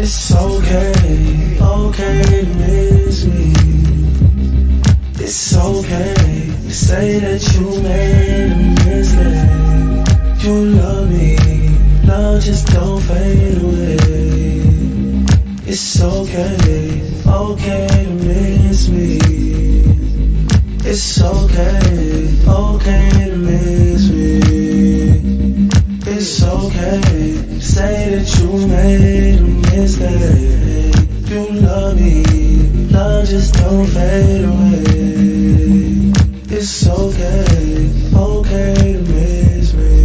It's okay, okay to miss me. It's okay to say that you made a mistake. You love me, love just don't fade away. It's okay, okay to miss me. It's okay, okay to miss me. It's okay to say that you made a mistake. You love me, love just don't fade away. It's okay, okay to miss me.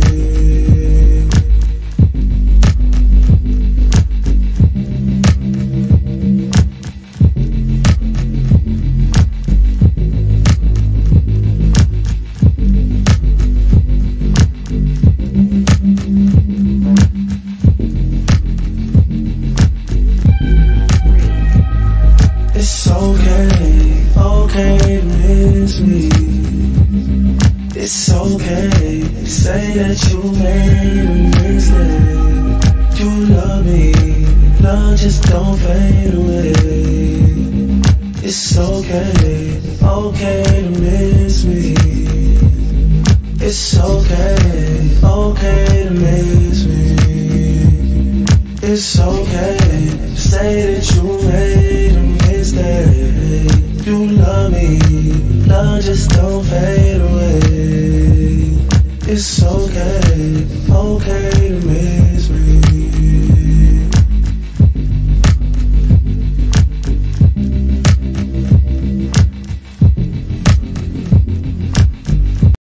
It's okay, okay to miss me. It's okay to say that you made a mistake. You love me, love just don't fade away. It's okay, okay to miss me. It's okay, okay to miss me. It's okay to say that you made a mistake. You love me, love just don't fade away. It's okay, okay to me.